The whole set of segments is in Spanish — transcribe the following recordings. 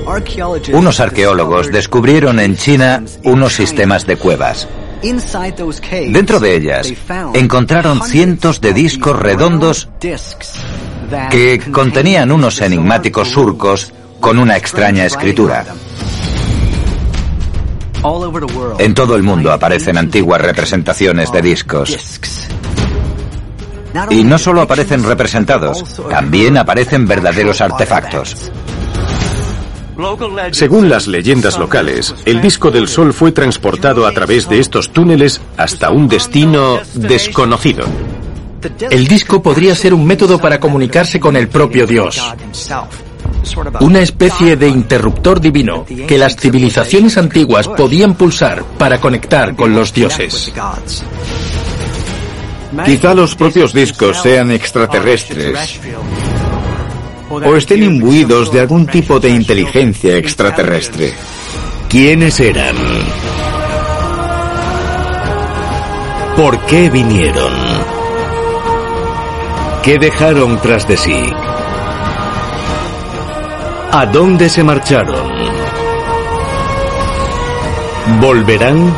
Unos arqueólogos descubrieron en China unos sistemas de cuevas. Dentro de ellas encontraron cientos de discos redondos que contenían unos enigmáticos surcos con una extraña escritura. En todo el mundo aparecen antiguas representaciones de discos. Y no solo aparecen representados, también aparecen verdaderos artefactos. Según las leyendas locales, el disco del Sol fue transportado a través de estos túneles hasta un destino desconocido. El disco podría ser un método para comunicarse con el propio Dios. Una especie de interruptor divino que las civilizaciones antiguas podían pulsar para conectar con los dioses. Quizá los propios discos sean extraterrestres o estén imbuidos de algún tipo de inteligencia extraterrestre. ¿Quiénes eran? ¿Por qué vinieron? ¿Qué dejaron tras de sí? ¿A dónde se marcharon? ¿Volverán?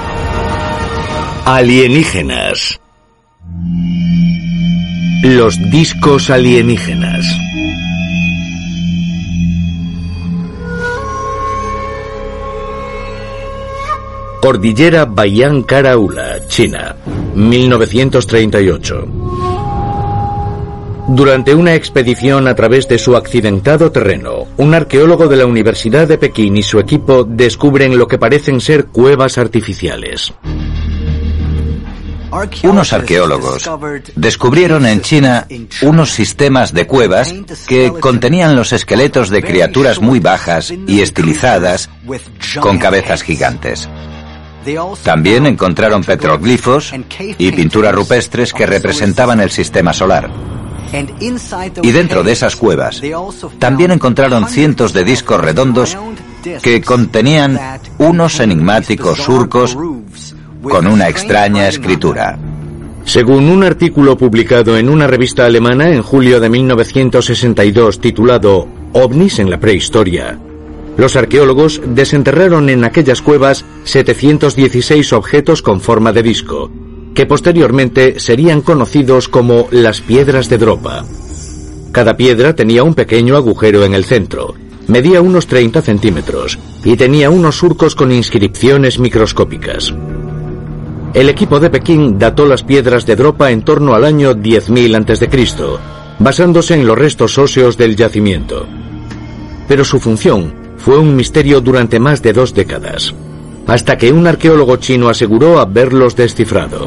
Alienígenas. Los discos alienígenas. Cordillera Bayan Karaula, China, 1938. Durante una expedición a través de su accidentado terreno, un arqueólogo de la Universidad de Pekín y su equipo descubren lo que parecen ser cuevas artificiales. Unos arqueólogos descubrieron en China unos sistemas de cuevas que contenían los esqueletos de criaturas muy bajas y estilizadas con cabezas gigantes. También encontraron petroglifos y pinturas rupestres que representaban el sistema solar. Y dentro de esas cuevas también encontraron cientos de discos redondos que contenían unos enigmáticos surcos con una extraña escritura. Según un artículo publicado en una revista alemana en julio de 1962 titulado OVNIs en la prehistoria, los arqueólogos desenterraron en aquellas cuevas 716 objetos con forma de disco, que posteriormente serían conocidos como las piedras de Dropa. Cada piedra tenía un pequeño agujero en el centro, medía unos 30 centímetros y tenía unos surcos con inscripciones microscópicas. El equipo de Pekín dató las piedras de Dropa en torno al año 10.000 a.C., basándose en los restos óseos del yacimiento. Pero su función fue un misterio durante más de 2 décadas, hasta que un arqueólogo chino aseguró haberlos descifrado.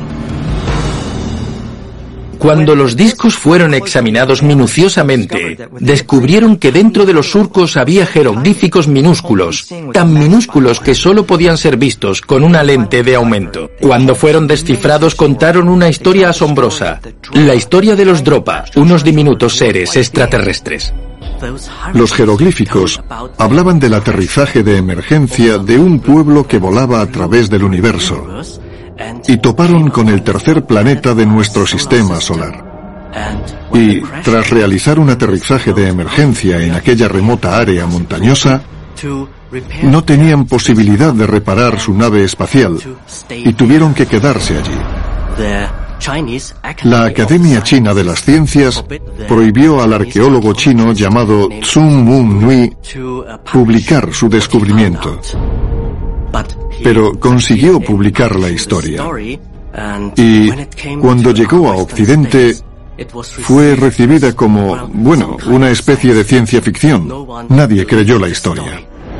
Cuando los discos fueron examinados minuciosamente, descubrieron que dentro de los surcos había jeroglíficos minúsculos, tan minúsculos que solo podían ser vistos con una lente de aumento. Cuando fueron descifrados contaron una historia asombrosa, la historia de los Dropa, unos diminutos seres extraterrestres. Los jeroglíficos hablaban del aterrizaje de emergencia de un pueblo que volaba a través del universo y toparon con el tercer planeta de nuestro sistema solar. Y tras realizar un aterrizaje de emergencia en aquella remota área montañosa, no tenían posibilidad de reparar su nave espacial y tuvieron que quedarse allí. La Academia China de las Ciencias prohibió al arqueólogo chino llamado Zhong Mun Nui publicar su descubrimiento, pero consiguió publicar la historia. Y cuando llegó a Occidente, fue recibida como, bueno, una especie de ciencia ficción. Nadie creyó la historia.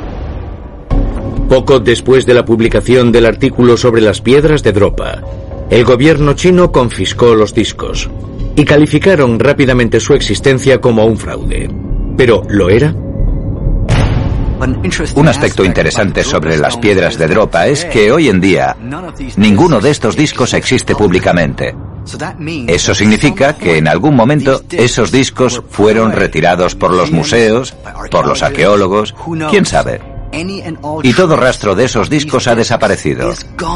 Poco después de la publicación del artículo sobre las piedras de Dropa, el gobierno chino confiscó los discos y calificaron rápidamente su existencia como un fraude. ¿Pero lo era? Un aspecto interesante sobre las piedras de Dropa es que hoy en día ninguno de estos discos existe públicamente. Eso significa que en algún momento esos discos fueron retirados por los museos, por los arqueólogos, quién sabe. Y todo rastro de esos discos ha desaparecido.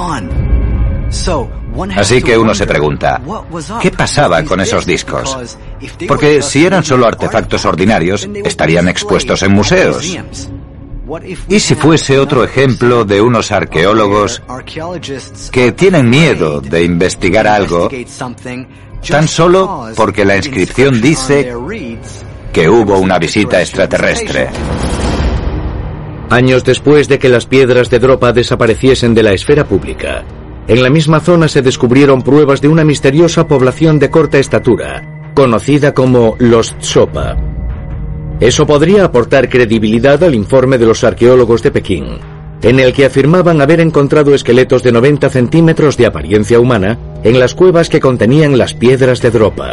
Así que uno se pregunta, ¿qué pasaba con esos discos? Porque si eran solo artefactos ordinarios, estarían expuestos en museos. ¿Y si fuese otro ejemplo de unos arqueólogos que tienen miedo de investigar algo tan solo porque la inscripción dice que hubo una visita extraterrestre? Años después de que las piedras de Dropa desapareciesen de la esfera pública, en la misma zona se descubrieron pruebas de una misteriosa población de corta estatura, conocida como los Tsopa. Eso podría aportar credibilidad al informe de los arqueólogos de Pekín, en el que afirmaban haber encontrado esqueletos de 90 centímetros de apariencia humana en las cuevas que contenían las piedras de Dropa.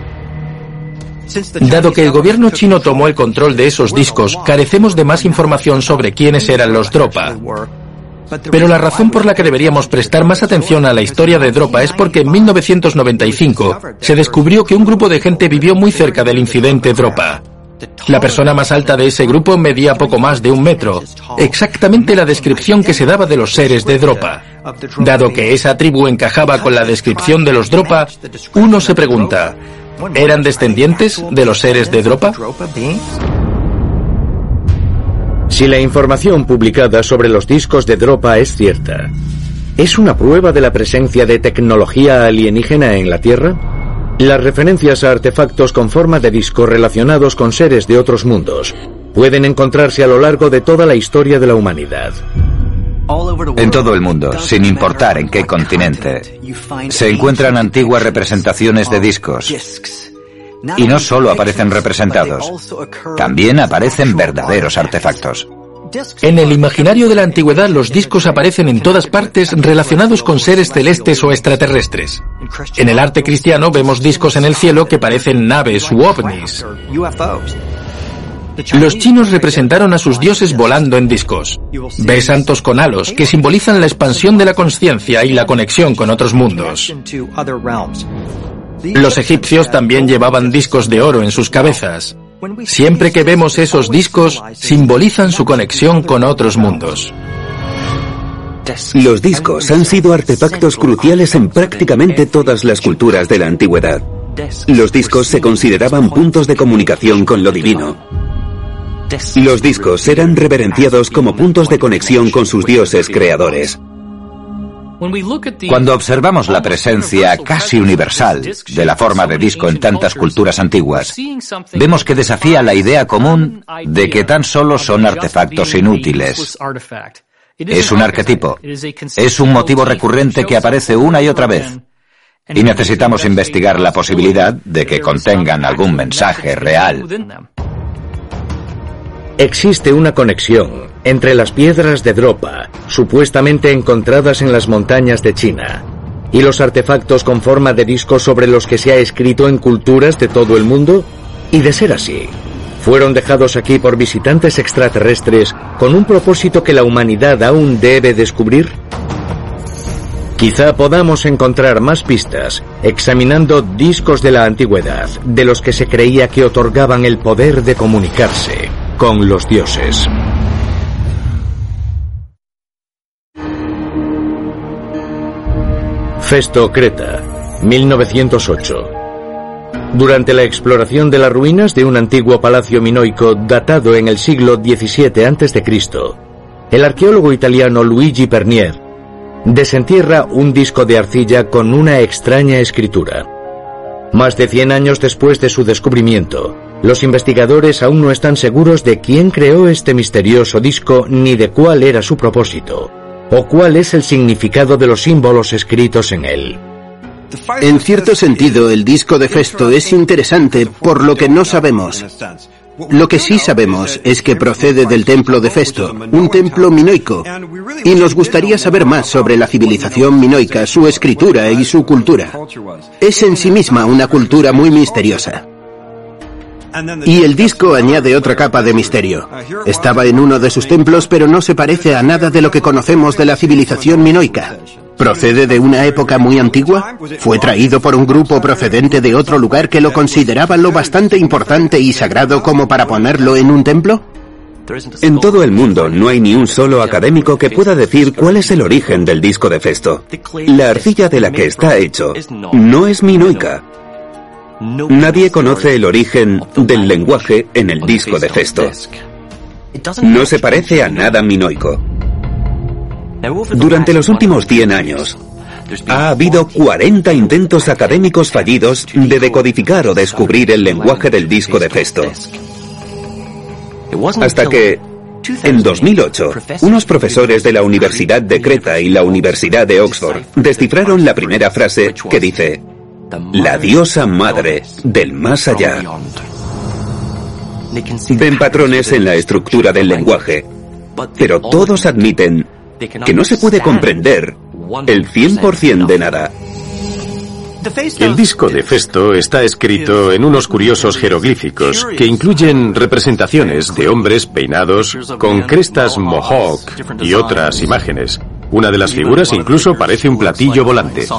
Dado que el gobierno chino tomó el control de esos discos, carecemos de más información sobre quiénes eran los Dropa. Pero la razón por la que deberíamos prestar más atención a la historia de Dropa es porque en 1995 se descubrió que un grupo de gente vivió muy cerca del incidente Dropa. La persona más alta de ese grupo medía poco más de 1 metro, exactamente la descripción que se daba de los seres de Dropa. Dado que esa tribu encajaba con la descripción de los Dropa, uno se pregunta, ¿eran descendientes de los seres de Dropa? Si la información publicada sobre los discos de Dropa es cierta, ¿es una prueba de la presencia de tecnología alienígena en la Tierra? Las referencias a artefactos con forma de disco relacionados con seres de otros mundos pueden encontrarse a lo largo de toda la historia de la humanidad. En todo el mundo, sin importar en qué continente, se encuentran antiguas representaciones de discos. Y no solo aparecen representados, también aparecen verdaderos artefactos. En el imaginario de la antigüedad, los discos aparecen en todas partes relacionados con seres celestes o extraterrestres. En el arte cristiano vemos discos en el cielo que parecen naves u ovnis. Los chinos representaron a sus dioses volando en discos. Ve santos con halos, que simbolizan la expansión de la consciencia y la conexión con otros mundos. Los egipcios también llevaban discos de oro en sus cabezas. Siempre que vemos esos discos, simbolizan su conexión con otros mundos. Los discos han sido artefactos cruciales en prácticamente todas las culturas de la antigüedad. Los discos se consideraban puntos de comunicación con lo divino. Los discos eran reverenciados como puntos de conexión con sus dioses creadores. Cuando observamos la presencia casi universal de la forma de disco en tantas culturas antiguas, vemos que desafía la idea común de que tan solo son artefactos inútiles. Es un arquetipo, es un motivo recurrente que aparece una y otra vez, y necesitamos investigar la posibilidad de que contengan algún mensaje real. Existe una conexión entre las piedras de Dropa, supuestamente encontradas en las montañas de China, y los artefactos con forma de disco sobre los que se ha escrito en culturas de todo el mundo. Y de ser así, ¿fueron dejados aquí por visitantes extraterrestres con un propósito que la humanidad aún debe descubrir? Quizá podamos encontrar más pistas examinando discos de la antigüedad, de los que se creía que otorgaban el poder de comunicarse con los dioses. Festo, Creta, 1908. Durante la exploración de las ruinas de un antiguo palacio minoico datado en el siglo XVII a.C., el arqueólogo italiano Luigi Pernier desentierra un disco de arcilla con una extraña escritura. Más de 100 años después de su descubrimiento, los investigadores aún no están seguros de quién creó este misterioso disco ni de cuál era su propósito, o cuál es el significado de los símbolos escritos en él. En cierto sentido, el disco de Festo es interesante por lo que no sabemos. Lo que sí sabemos es que procede del templo de Festo, un templo minoico, y nos gustaría saber más sobre la civilización minoica, su escritura y su cultura. Es en sí misma una cultura muy misteriosa. Y el disco añade otra capa de misterio. Estaba en uno de sus templos, pero no se parece a nada de lo que conocemos de la civilización minoica. ¿Procede de una época muy antigua? ¿Fue traído por un grupo procedente de otro lugar que lo consideraba lo bastante importante y sagrado como para ponerlo en un templo? En todo el mundo no hay ni un solo académico que pueda decir cuál es el origen del disco de Festo. La arcilla de la que está hecho no es minoica. Nadie conoce el origen del lenguaje en el disco de Festo. No se parece a nada minoico. Durante los últimos 100 años, ha habido 40 intentos académicos fallidos de decodificar o descubrir el lenguaje del disco de Festo. Hasta que, en 2008, unos profesores de la Universidad de Creta y la Universidad de Oxford descifraron la primera frase que dice: la diosa madre del más allá. Ven patrones en la estructura del lenguaje, pero todos admiten que no se puede comprender el 100% de nada. El disco de Festo está escrito en unos curiosos jeroglíficos que incluyen representaciones de hombres peinados con crestas mohawk y otras imágenes. Una de las figuras incluso parece un platillo volante.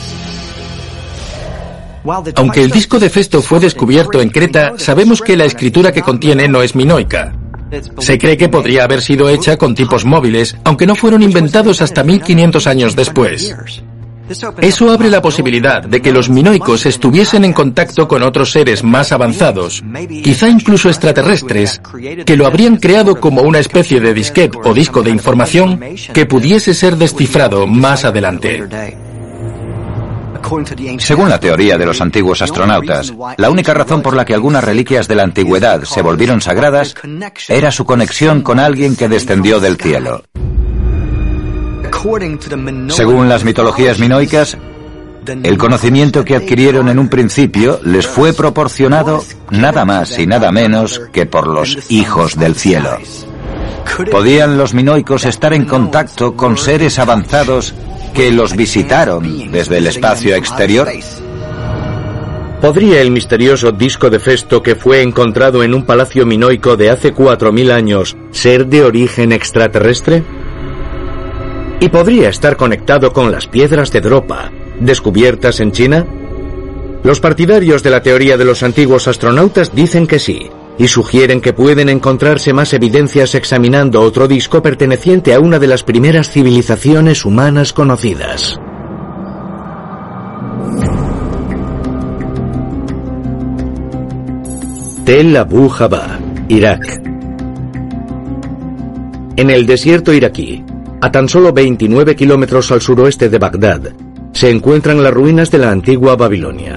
Aunque el disco de Festo fue descubierto en Creta, sabemos que la escritura que contiene no es minoica. Se cree que podría haber sido hecha con tipos móviles, aunque no fueron inventados hasta 1500 años después. Eso abre la posibilidad de que los minoicos estuviesen en contacto con otros seres más avanzados, quizá incluso extraterrestres, que lo habrían creado como una especie de disquete o disco de información que pudiese ser descifrado más adelante. Según la teoría de los antiguos astronautas, la única razón por la que algunas reliquias de la antigüedad se volvieron sagradas era su conexión con alguien que descendió del cielo. Según las mitologías minoicas, el conocimiento que adquirieron en un principio les fue proporcionado nada más y nada menos que por los hijos del cielo. ¿Podían los minoicos estar en contacto con seres avanzados que los visitaron desde el espacio exterior? ¿Podría el misterioso disco de Festo que fue encontrado en un palacio minoico de hace 4000 años ser de origen extraterrestre? ¿Y podría estar conectado con las piedras de Dropa, descubiertas en China? Los partidarios de la teoría de los antiguos astronautas dicen que sí, y sugieren que pueden encontrarse más evidencias examinando otro disco perteneciente a una de las primeras civilizaciones humanas conocidas. Tel Abu Jabá, Irak. En el desierto iraquí, a tan solo 29 kilómetros al suroeste de Bagdad, se encuentran las ruinas de la antigua Babilonia.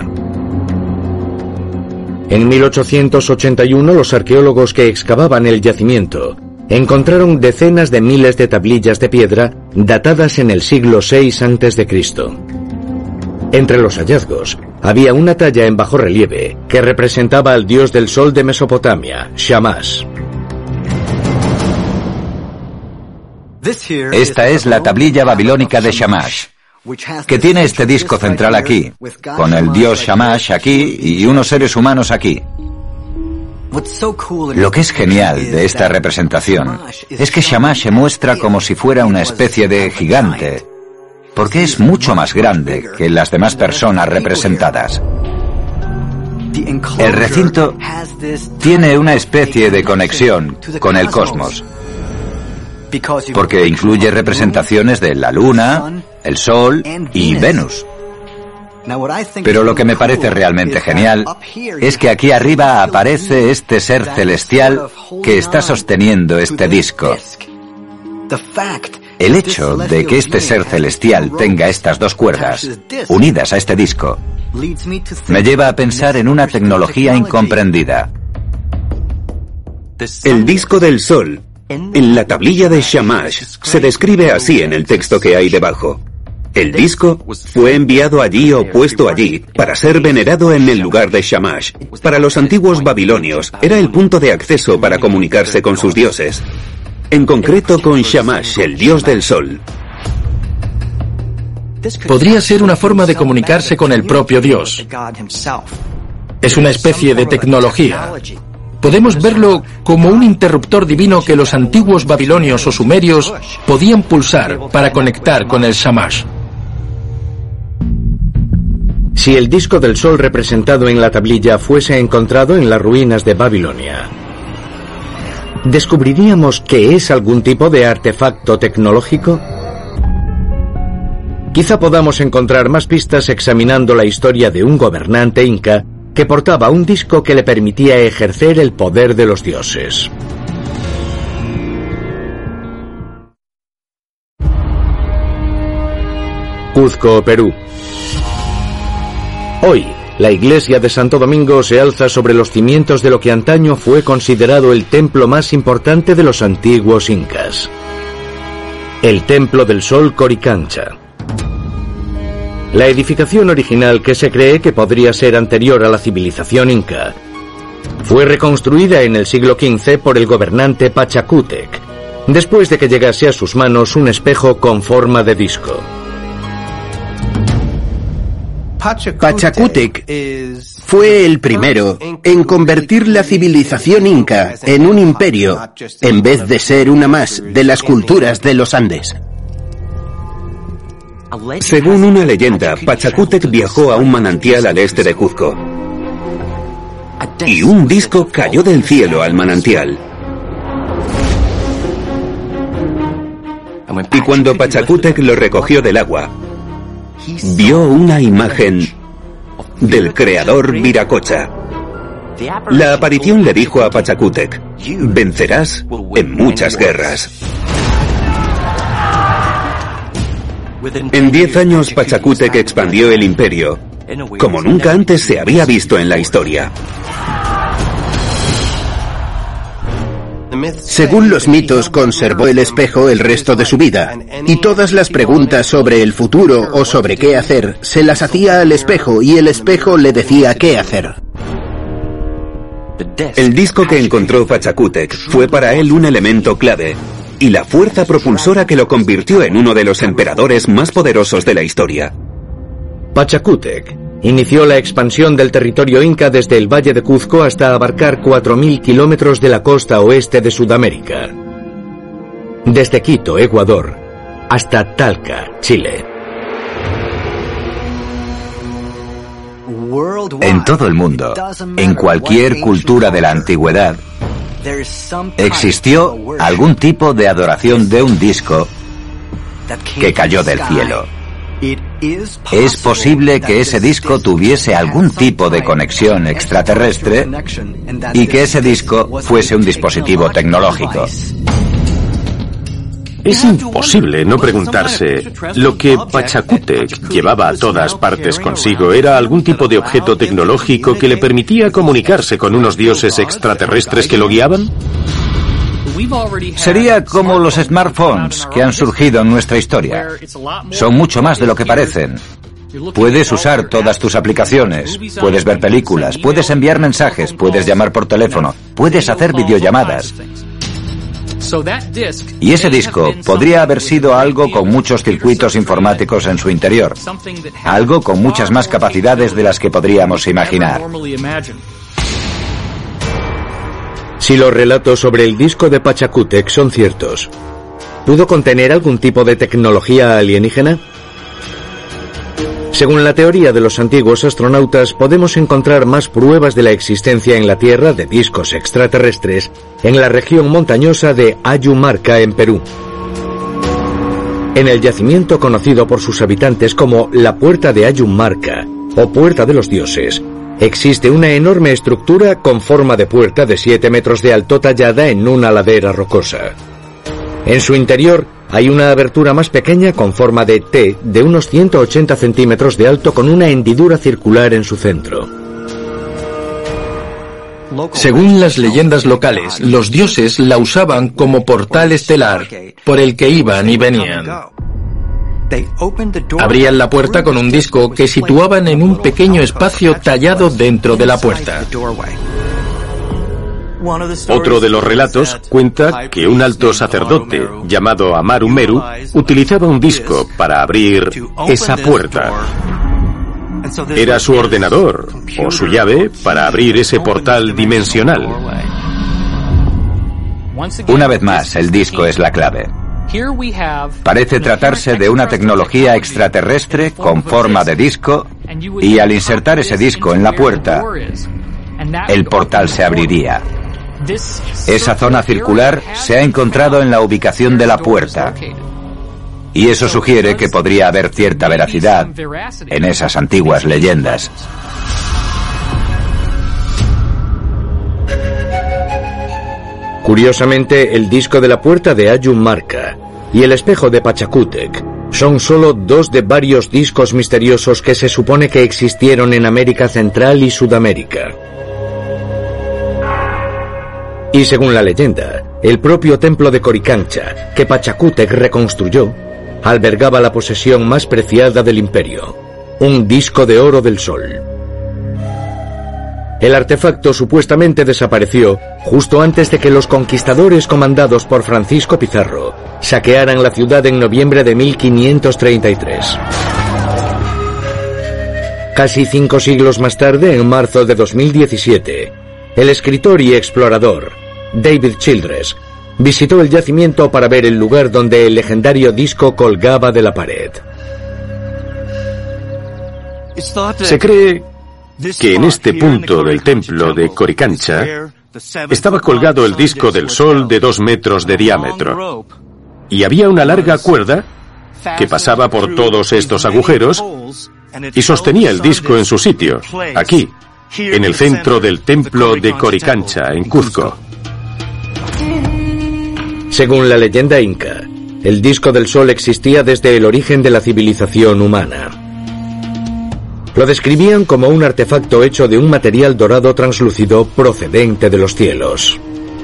En 1881, los arqueólogos que excavaban el yacimiento encontraron decenas de miles de tablillas de piedra datadas en el siglo VI a.C. Entre los hallazgos había una talla en bajorrelieve que representaba al dios del sol de Mesopotamia, Shamash. Esta es la tablilla babilónica de Shamash, que tiene este disco central aquí, con el dios Shamash aquí y unos seres humanos aquí. Lo que es genial de esta representación es que Shamash se muestra como si fuera una especie de gigante, porque es mucho más grande que las demás personas representadas. El recinto tiene una especie de conexión con el cosmos, porque incluye representaciones de la Luna, el Sol y Venus. Pero lo que me parece realmente genial es que aquí arriba aparece este ser celestial que está sosteniendo este disco. El hecho de que este ser celestial tenga estas dos cuerdas unidas a este disco me lleva a pensar en una tecnología incomprendida. El disco del Sol, en la tablilla de Shamash, se describe así en el texto que hay debajo. El disco fue enviado allí o puesto allí para ser venerado en el lugar de Shamash. Para los antiguos babilonios era el punto de acceso para comunicarse con sus dioses. En concreto con Shamash, el dios del sol. Podría ser una forma de comunicarse con el propio Dios. Es una especie de tecnología. Podemos verlo como un interruptor divino que los antiguos babilonios o sumerios podían pulsar para conectar con el Shamash. Si el disco del sol representado en la tablilla fuese encontrado en las ruinas de Babilonia, ¿descubriríamos que es algún tipo de artefacto tecnológico? Quizá podamos encontrar más pistas examinando la historia de un gobernante inca que portaba un disco que le permitía ejercer el poder de los dioses. Cuzco, Perú. Hoy, la iglesia de Santo Domingo se alza sobre los cimientos de lo que antaño fue considerado el templo más importante de los antiguos incas. El Templo del Sol Coricancha. La edificación original, que se cree que podría ser anterior a la civilización inca, fue reconstruida en el siglo XV por el gobernante Pachacútec, después de que llegase a sus manos un espejo con forma de disco. Pachacútec fue el primero en convertir la civilización inca en un imperio, en vez de ser una más de las culturas de los Andes. Según una leyenda, Pachacútec viajó a un manantial al este de Cuzco. Y un disco cayó del cielo al manantial. Y cuando Pachacútec lo recogió del agua, vio una imagen del creador Viracocha. La aparición le dijo a Pachacútec: vencerás en muchas guerras. En 10 años Pachacútec expandió el imperio como nunca antes se había visto en la historia. Según los mitos, conservó el espejo el resto de su vida, y todas las preguntas sobre el futuro o sobre qué hacer se las hacía al espejo, y el espejo le decía qué hacer. El disco que encontró Pachacútec fue para él un elemento clave y la fuerza propulsora que lo convirtió en uno de los emperadores más poderosos de la historia. Pachacútec inició la expansión del territorio inca desde el Valle de Cuzco hasta abarcar 4.000 kilómetros de la costa oeste de Sudamérica. Desde Quito, Ecuador, hasta Talca, Chile. En todo el mundo, en cualquier cultura de la antigüedad, existió algún tipo de adoración de un disco que cayó del cielo. Es posible que ese disco tuviese algún tipo de conexión extraterrestre y que ese disco fuese un dispositivo tecnológico. Es imposible no preguntarse, ¿lo que Pachacútec llevaba a todas partes consigo era algún tipo de objeto tecnológico que le permitía comunicarse con unos dioses extraterrestres que lo guiaban? Sería como los smartphones que han surgido en nuestra historia. Son mucho más de lo que parecen. Puedes usar todas tus aplicaciones, puedes ver películas, puedes enviar mensajes, puedes llamar por teléfono, puedes hacer videollamadas. Y ese disco podría haber sido algo con muchos circuitos informáticos en su interior, algo con muchas más capacidades de las que podríamos imaginar. Si los relatos sobre el disco de Pachacútec son ciertos, ¿pudo contener algún tipo de tecnología alienígena? Según la teoría de los antiguos astronautas, podemos encontrar más pruebas de la existencia en la Tierra de discos extraterrestres en la región montañosa de Ayumarca, en Perú. En el yacimiento conocido por sus habitantes como la Puerta de Ayumarca o Puerta de los Dioses, existe una enorme estructura con forma de puerta de 7 metros de alto tallada en una ladera rocosa. En su interior hay una abertura más pequeña con forma de T de unos 180 centímetros de alto con una hendidura circular en su centro. Según las leyendas locales, los dioses la usaban como portal estelar por el que iban y venían. Abrían la puerta con un disco que situaban en un pequeño espacio tallado dentro de la puerta. Otro de los relatos cuenta que un alto sacerdote llamado Amaru Meru utilizaba un disco para abrir esa puerta. Era su ordenador o su llave para abrir ese portal dimensional. Una vez más, el disco es la clave. Parece tratarse de una tecnología extraterrestre con forma de disco, y al insertar ese disco en la puerta, el portal se abriría. Esa zona circular se ha encontrado en la ubicación de la puerta, y eso sugiere que podría haber cierta veracidad en esas antiguas leyendas. Curiosamente, el disco de la Puerta de Ayumarca y el espejo de Pachacútec Son solo 2 de varios discos misteriosos que se supone que existieron en América Central y Sudamérica. Y según la leyenda, el propio templo de Coricancha, que Pachacútec reconstruyó, albergaba la posesión más preciada del imperio, un disco de oro del sol. El artefacto supuestamente desapareció justo antes de que los conquistadores comandados por Francisco Pizarro saquearan la ciudad en noviembre de 1533. Casi 5 siglos más tarde, en marzo de 2017, el escritor y explorador David Childress visitó el yacimiento para ver el lugar donde el legendario disco colgaba de la pared. Se cree que en este punto del templo de Coricancha estaba colgado el disco del sol de 2 metros de diámetro, y había una larga cuerda que pasaba por todos estos agujeros y sostenía el disco en su sitio, aquí, en el centro del templo de Coricancha, en Cuzco. Según la leyenda inca, el disco del sol existía desde el origen de la civilización humana. Lo describían como un artefacto hecho de un material dorado translúcido procedente de los cielos.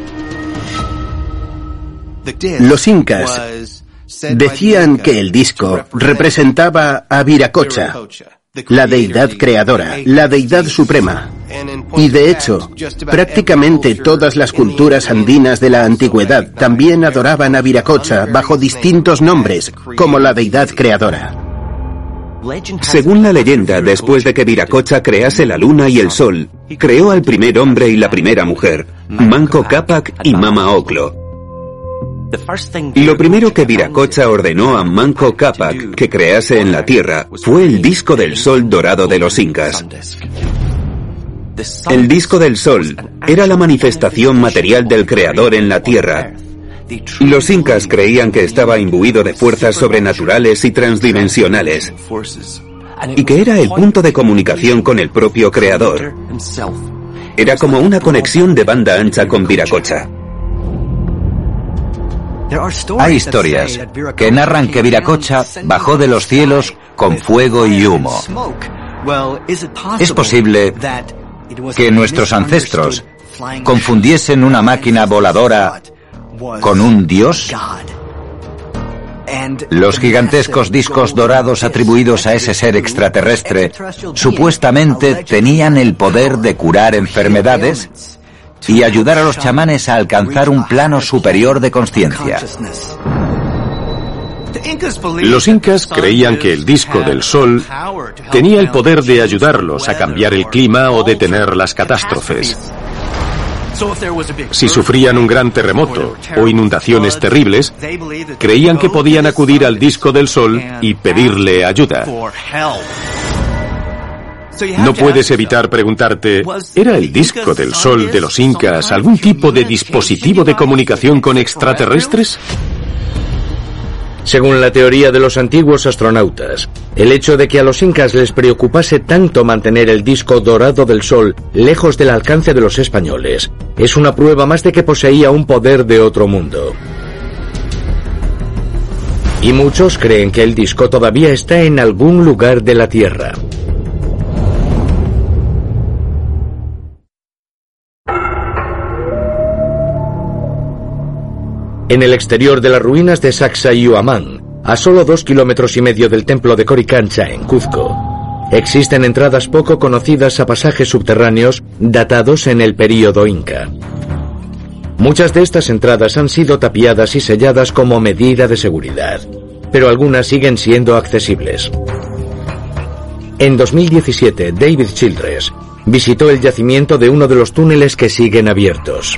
Los incas decían que el disco representaba a Viracocha, la deidad creadora, la deidad suprema. Y de hecho, prácticamente todas las culturas andinas de la antigüedad también adoraban a Viracocha bajo distintos nombres, como la deidad creadora. Según la leyenda, después de que Viracocha crease la luna y el sol, creó al primer hombre y la primera mujer, Manco Cápac y Mama Oclo. Lo primero que Viracocha ordenó a Manco Cápac que crease en la tierra fue el disco del sol dorado de los incas. El disco del sol era la manifestación material del creador en la tierra. Los incas creían que estaba imbuido de fuerzas sobrenaturales y transdimensionales, y que era el punto de comunicación con el propio creador. Era como una conexión de banda ancha con Viracocha. Hay historias que narran que Viracocha bajó de los cielos con fuego y humo. ¿Es posible que nuestros ancestros confundiesen una máquina voladora con un dios? Los gigantescos discos dorados atribuidos a ese ser extraterrestre supuestamente tenían el poder de curar enfermedades y ayudar a los chamanes a alcanzar un plano superior de conciencia. Los incas creían que el disco del sol tenía el poder de ayudarlos a cambiar el clima o detener las catástrofes. Si sufrían un gran terremoto o inundaciones terribles, creían que podían acudir al disco del sol y pedirle ayuda. No puedes evitar preguntarte, ¿era el disco del sol de los incas algún tipo de dispositivo de comunicación con extraterrestres? Según la teoría de los antiguos astronautas, el hecho de que a los incas les preocupase tanto mantener el disco dorado del sol lejos del alcance de los españoles es una prueba más de que poseía un poder de otro mundo. Y muchos creen que el disco todavía está en algún lugar de la Tierra. En el exterior de las ruinas de Sacsayhuamán, a solo 2,5 kilómetros del templo de Coricancha, en Cuzco, existen entradas poco conocidas a pasajes subterráneos datados en el período inca. Muchas de estas entradas han sido tapiadas y selladas como medida de seguridad, pero algunas siguen siendo accesibles. En 2017, David Childress visitó el yacimiento de uno de los túneles que siguen abiertos.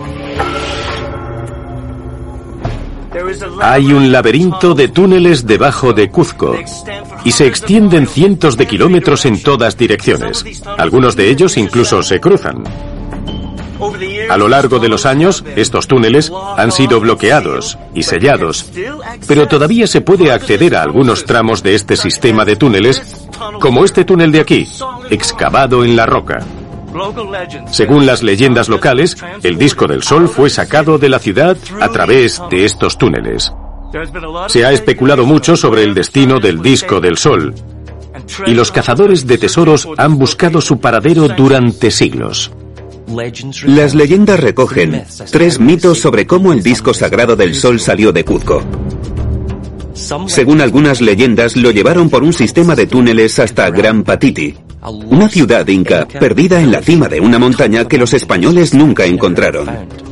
Hay un laberinto de túneles debajo de Cuzco y se extienden cientos de kilómetros en todas direcciones. Algunos de ellos incluso se cruzan. A lo largo de los años, estos túneles han sido bloqueados y sellados, pero todavía se puede acceder a algunos tramos de este sistema de túneles, como este túnel de aquí, excavado en la roca. Según las leyendas locales, el disco del sol fue sacado de la ciudad a través de estos túneles. Se ha especulado mucho sobre el destino del disco del Sol, y los cazadores de tesoros han buscado su paradero durante siglos. Las leyendas recogen 3 mitos sobre cómo el disco sagrado del Sol salió de Cuzco. Según algunas leyendas, lo llevaron por un sistema de túneles hasta Gran Patiti, una ciudad inca perdida en la cima de una montaña que los españoles nunca encontraron.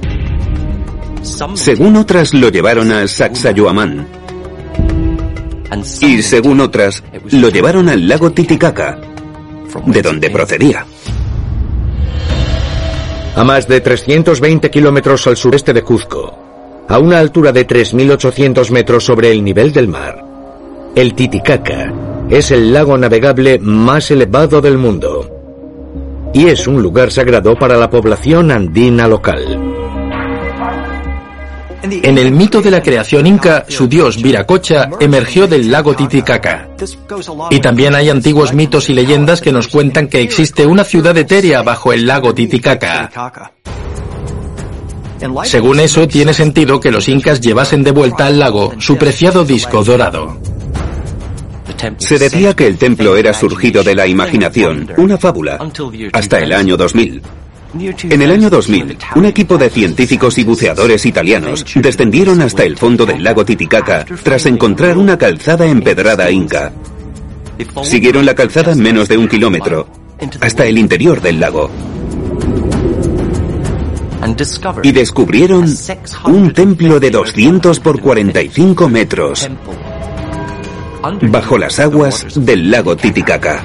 Según otras, lo llevaron a Sacsayhuamán. Y según otras, lo llevaron al lago Titicaca, de donde procedía. A más de 320 kilómetros al sureste de Cuzco, a una altura de 3.800 metros sobre el nivel del mar, el Titicaca es el lago navegable más elevado del mundo y es un lugar sagrado para la población andina local. En el mito de la creación inca, su dios Viracocha emergió del lago Titicaca. Y también hay antiguos mitos y leyendas que nos cuentan que existe una ciudad etérea bajo el lago Titicaca. Según eso, tiene sentido que los incas llevasen de vuelta al lago su preciado disco dorado. Se decía que el templo era surgido de la imaginación, una fábula, hasta el año 2000. En el año 2000, un equipo de científicos y buceadores italianos descendieron hasta el fondo del lago Titicaca tras encontrar una calzada empedrada inca. Siguieron la calzada menos de 1 kilómetro, hasta el interior del lago. Y descubrieron un templo de 200 por 45 metros, bajo las aguas del lago Titicaca.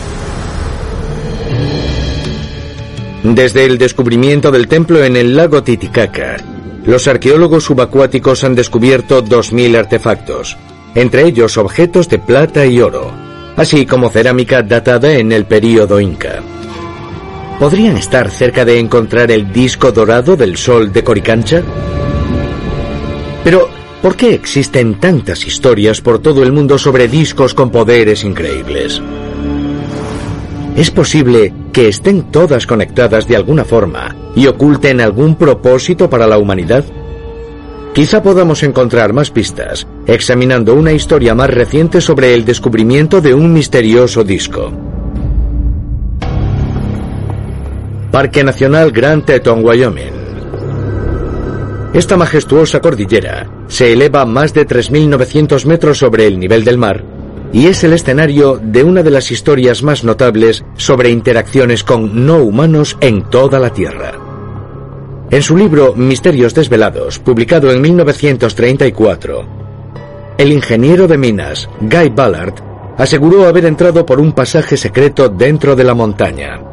Desde el descubrimiento del templo en el lago Titicaca, los arqueólogos subacuáticos han descubierto 2.000 artefactos, entre ellos objetos de plata y oro, así como cerámica datada en el período inca. ¿Podrían estar cerca de encontrar el disco dorado del Sol de Coricancha? Pero, ¿por qué existen tantas historias por todo el mundo sobre discos con poderes increíbles? ¿Es posible que estén todas conectadas de alguna forma y oculten algún propósito para la humanidad? Quizá podamos encontrar más pistas examinando una historia más reciente sobre el descubrimiento de un misterioso disco. Parque Nacional Grand Teton, Wyoming. Esta majestuosa cordillera se eleva más de 3.900 metros sobre el nivel del mar y es el escenario de una de las historias más notables sobre interacciones con no humanos en toda la Tierra. En su libro Misterios Desvelados, publicado en 1934, el ingeniero de minas Guy Ballard aseguró haber entrado por un pasaje secreto dentro de la montaña.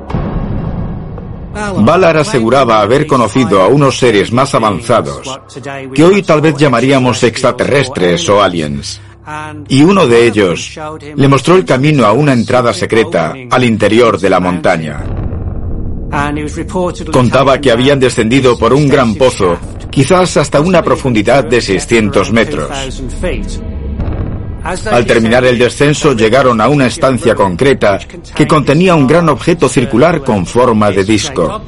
Ballard aseguraba haber conocido a unos seres más avanzados, que hoy tal vez llamaríamos extraterrestres o aliens. Y uno de ellos le mostró el camino a una entrada secreta al interior de la montaña. Contaba que habían descendido por un gran pozo, quizás hasta una profundidad de 600 metros. Al terminar el descenso llegaron a una estancia concreta que contenía un gran objeto circular con forma de disco.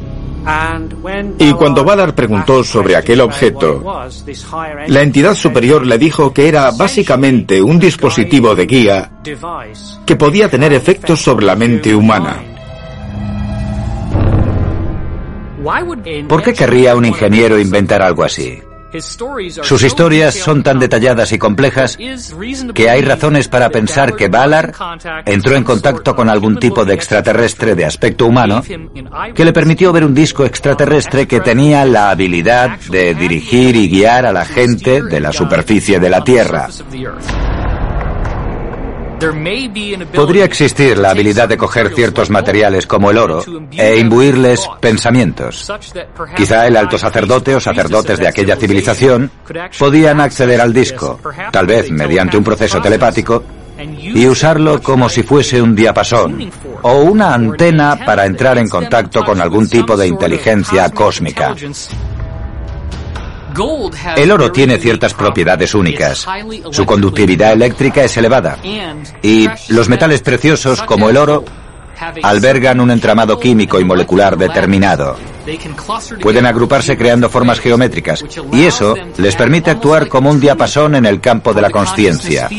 Y cuando Ballard preguntó sobre aquel objeto, la entidad superior le dijo que era básicamente un dispositivo de guía que podía tener efectos sobre la mente humana. ¿Por qué querría un ingeniero inventar algo así? Sus historias son tan detalladas y complejas que hay razones para pensar que Ballard entró en contacto con algún tipo de extraterrestre de aspecto humano que le permitió ver un disco extraterrestre que tenía la habilidad de dirigir y guiar a la gente de la superficie de la Tierra. Podría existir la habilidad de coger ciertos materiales como el oro e imbuirles pensamientos. Quizá el alto sacerdote o sacerdotes de aquella civilización podían acceder al disco, tal vez mediante un proceso telepático, y usarlo como si fuese un diapasón o una antena para entrar en contacto con algún tipo de inteligencia cósmica. El oro tiene ciertas propiedades únicas. Su conductividad eléctrica es elevada. Y los metales preciosos, como el oro, albergan un entramado químico y molecular determinado. Pueden agruparse creando formas geométricas, y eso les permite actuar como un diapasón en el campo de la consciencia.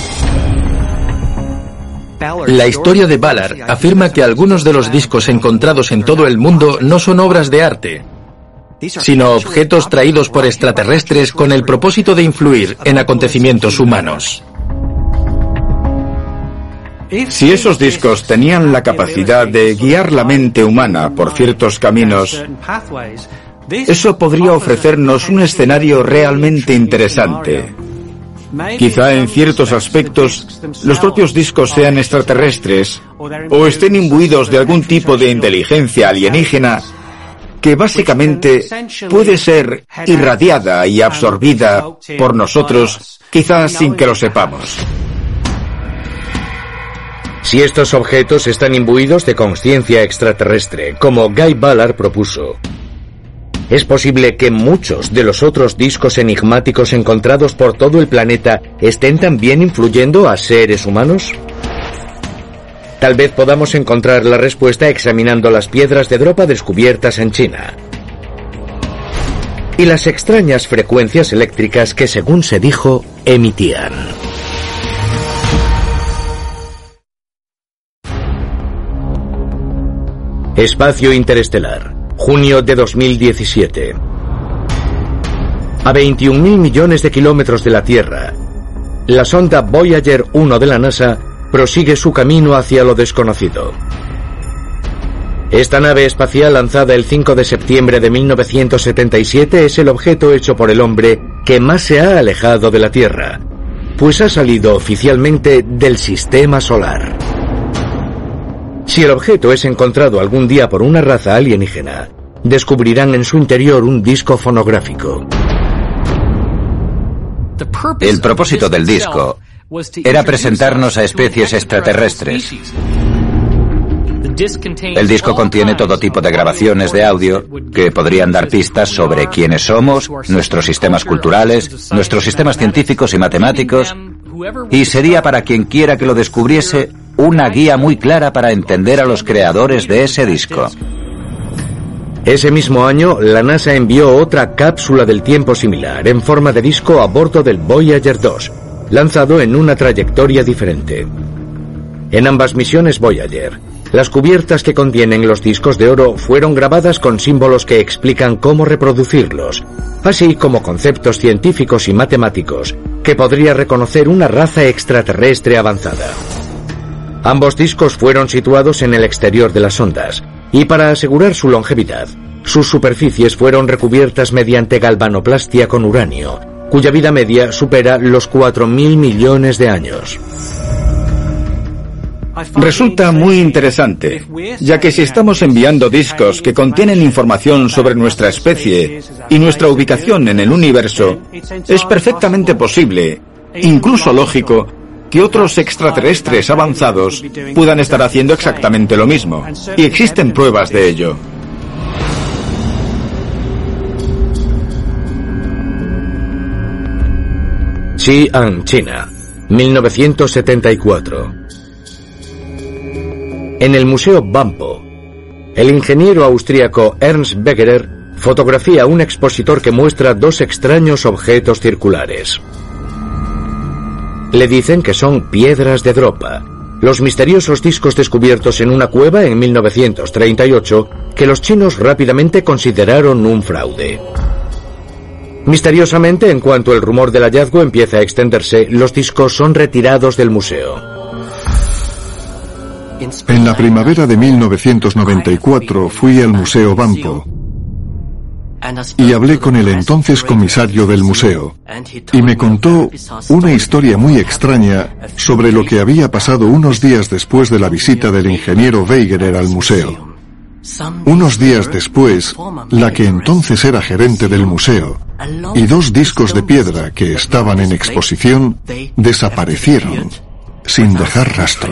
La historia de Ballard afirma que algunos de los discos encontrados en todo el mundo no son obras de arte, sino objetos traídos por extraterrestres con el propósito de influir en acontecimientos humanos. Si esos discos tenían la capacidad de guiar la mente humana por ciertos caminos, eso podría ofrecernos un escenario realmente interesante. Quizá en ciertos aspectos los propios discos sean extraterrestres o estén imbuidos de algún tipo de inteligencia alienígena que básicamente puede ser irradiada y absorbida por nosotros, quizás sin que lo sepamos. Si estos objetos están imbuidos de conciencia extraterrestre, como Guy Ballard propuso, es posible que muchos de los otros discos enigmáticos encontrados por todo el planeta estén también influyendo a seres humanos. Tal vez podamos encontrar la respuesta examinando las piedras de Dropa descubiertas en China y las extrañas frecuencias eléctricas que, según se dijo, emitían. Espacio interestelar, junio de 2017. A 21.000 millones de kilómetros de la Tierra, la sonda Voyager 1 de la NASA prosigue su camino hacia lo desconocido. Esta nave espacial lanzada el 5 de septiembre de 1977 es el objeto hecho por el hombre que más se ha alejado de la Tierra, pues ha salido oficialmente del sistema solar. Si el objeto es encontrado algún día por una raza alienígena, descubrirán en su interior un disco fonográfico. El propósito del disco era presentarnos a especies extraterrestres. El disco contiene todo tipo de grabaciones de audio que podrían dar pistas sobre quiénes somos, nuestros sistemas culturales, nuestros sistemas científicos y matemáticos, y sería para quien quiera que lo descubriese una guía muy clara para entender a los creadores de ese disco. Ese mismo año, la NASA envió otra cápsula del tiempo similar en forma de disco a bordo del Voyager 2, lanzado en una trayectoria diferente. En ambas misiones Voyager, las cubiertas que contienen los discos de oro fueron grabadas con símbolos que explican cómo reproducirlos, así como conceptos científicos y matemáticos que podría reconocer una raza extraterrestre avanzada. Ambos discos fueron situados en el exterior de las sondas, y para asegurar su longevidad, sus superficies fueron recubiertas mediante galvanoplastia con uranio, cuya vida media supera los 4.000 millones de años. Resulta muy interesante, ya que si estamos enviando discos que contienen información sobre nuestra especie y nuestra ubicación en el universo, es perfectamente posible, incluso lógico, que otros extraterrestres avanzados puedan estar haciendo exactamente lo mismo, y existen pruebas de ello. Xi'an, China, 1974. En el Museo Banpo, el ingeniero austríaco Ernst Begerer fotografía un expositor que muestra dos extraños objetos circulares. Le dicen que son piedras de Dropa, los misteriosos discos descubiertos en una cueva en 1938 que los chinos rápidamente consideraron un fraude. Misteriosamente, en cuanto el rumor del hallazgo empieza a extenderse, los discos son retirados del museo. En la primavera de 1994 fui al Museo Banpo y hablé con el entonces comisario del museo, y me contó una historia muy extraña sobre lo que había pasado unos días después de la visita del ingeniero Wegerer al museo. Unos días después, la que entonces era gerente del museo y dos discos de piedra que estaban en exposición desaparecieron sin dejar rastro.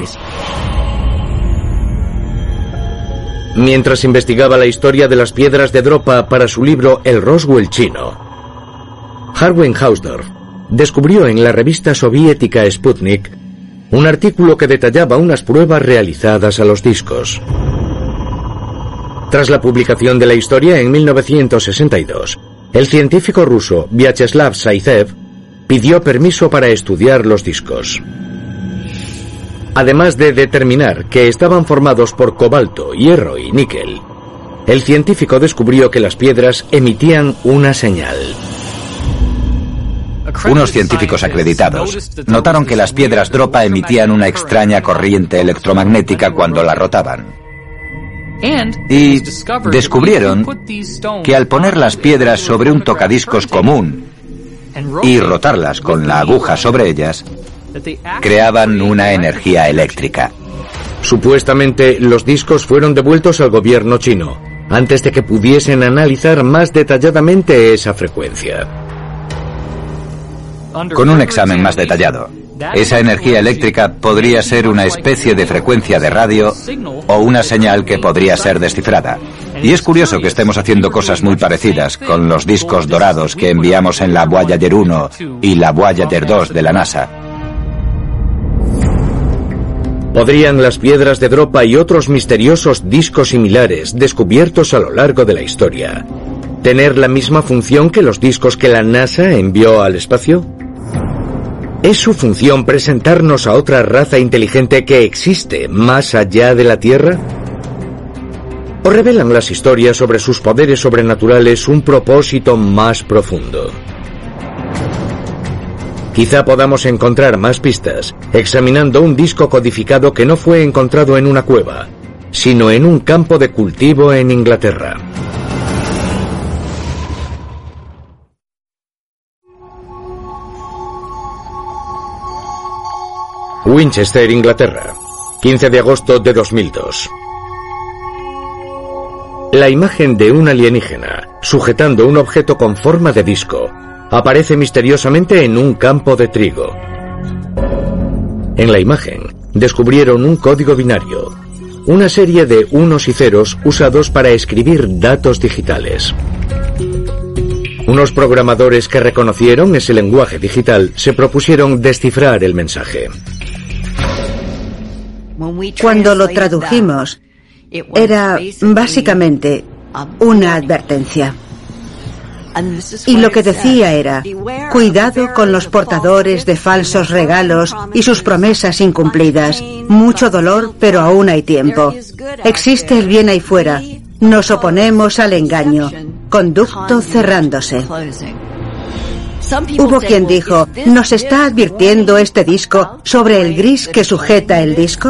Mientras investigaba la historia de las piedras de Dropa para su libro El Roswell chino, Harwin Hausdorff descubrió en la revista soviética Sputnik un artículo que detallaba unas pruebas realizadas a los discos. Tras la publicación de la historia en 1962, el científico ruso Vyacheslav Zaytsev pidió permiso para estudiar los discos. Además de determinar que estaban formados por cobalto, hierro y níquel, el científico descubrió que las piedras emitían una señal. Unos científicos acreditados notaron que las piedras dropa emitían una extraña corriente electromagnética cuando la rotaban. Y descubrieron que al poner las piedras sobre un tocadiscos común y rotarlas con la aguja sobre ellas, creaban una energía eléctrica. Supuestamente, los discos fueron devueltos al gobierno chino, antes de que pudiesen analizar más detalladamente esa frecuencia. Con un examen más detallado, esa energía eléctrica podría ser una especie de frecuencia de radio o una señal que podría ser descifrada. Y es curioso que estemos haciendo cosas muy parecidas con los discos dorados que enviamos en la Voyager 1 y la Voyager 2 de la NASA. ¿Podrían las piedras de Dropa y otros misteriosos discos similares descubiertos a lo largo de la historia tener la misma función que los discos que la NASA envió al espacio? ¿Es su función presentarnos a otra raza inteligente que existe más allá de la Tierra? ¿O revelan las historias sobre sus poderes sobrenaturales un propósito más profundo? Quizá podamos encontrar más pistas examinando un disco codificado que no fue encontrado en una cueva, sino en un campo de cultivo en Inglaterra. Winchester, Inglaterra, 15 de agosto de 2002. La imagen de un alienígena sujetando un objeto con forma de disco aparece misteriosamente en un campo de trigo. En la imagen descubrieron un código binario, una serie de unos y ceros usados para escribir datos digitales. Unos programadores que reconocieron ese lenguaje digital se propusieron descifrar el mensaje. Cuando lo tradujimos, era básicamente una advertencia. Y lo que decía era: cuidado con los portadores de falsos regalos y sus promesas incumplidas. Mucho dolor, pero aún hay tiempo. Existe el bien ahí fuera. Nos oponemos al engaño. Conducto cerrándose. Hubo quien dijo: ¿nos está advirtiendo este disco sobre el gris que sujeta el disco?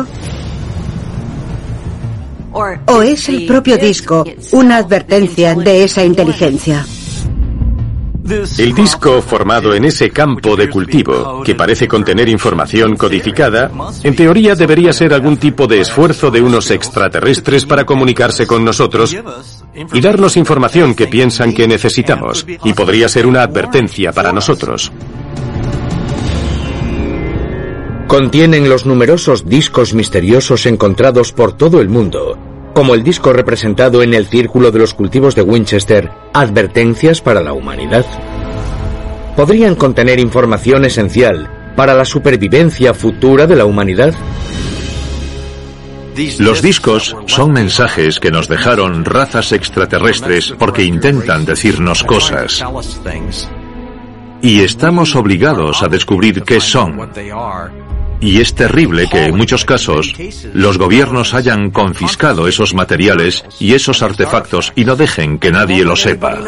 ¿O es el propio disco una advertencia de esa inteligencia? El disco formado en ese campo de cultivo, que parece contener información codificada, en teoría debería ser algún tipo de esfuerzo de unos extraterrestres para comunicarse con nosotros y darnos información que piensan que necesitamos, y podría ser una advertencia para nosotros. Contienen los numerosos discos misteriosos encontrados por todo el mundo, como el disco representado en el Círculo de los Cultivos de Winchester, Advertencias para la Humanidad. ¿Podrían contener información esencial para la supervivencia futura de la humanidad? Los discos son mensajes que nos dejaron razas extraterrestres porque intentan decirnos cosas. Y estamos obligados a descubrir qué son. Y es terrible que en muchos casos los gobiernos hayan confiscado esos materiales y esos artefactos y no dejen que nadie lo sepa.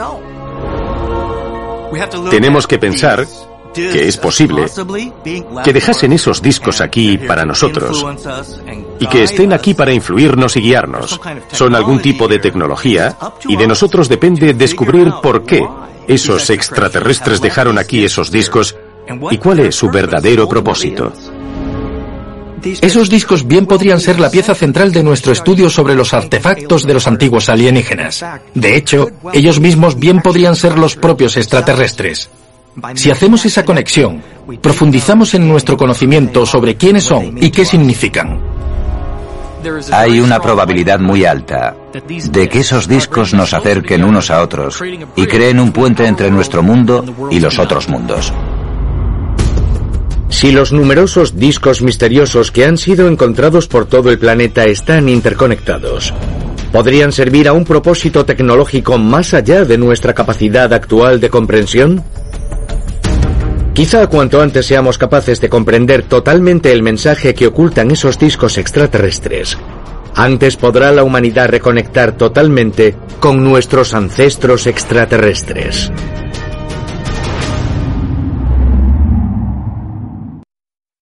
Tenemos que pensar que es posible que dejasen esos discos aquí para nosotros y que estén aquí para influirnos y guiarnos. Son algún tipo de tecnología y de nosotros depende descubrir por qué esos extraterrestres dejaron aquí esos discos y cuál es su verdadero propósito. Esos discos bien podrían ser la pieza central de nuestro estudio sobre los artefactos de los antiguos alienígenas. De hecho, ellos mismos bien podrían ser los propios extraterrestres. Si hacemos esa conexión, profundizamos en nuestro conocimiento sobre quiénes son y qué significan. Hay una probabilidad muy alta de que esos discos nos acerquen unos a otros y creen un puente entre nuestro mundo y los otros mundos. Si los numerosos discos misteriosos que han sido encontrados por todo el planeta están interconectados, ¿Podrían servir a un propósito tecnológico más allá de nuestra capacidad actual de comprensión? Quizá cuanto antes seamos capaces de comprender totalmente el mensaje que ocultan esos discos extraterrestres, antes podrá la humanidad reconectar totalmente con nuestros ancestros extraterrestres.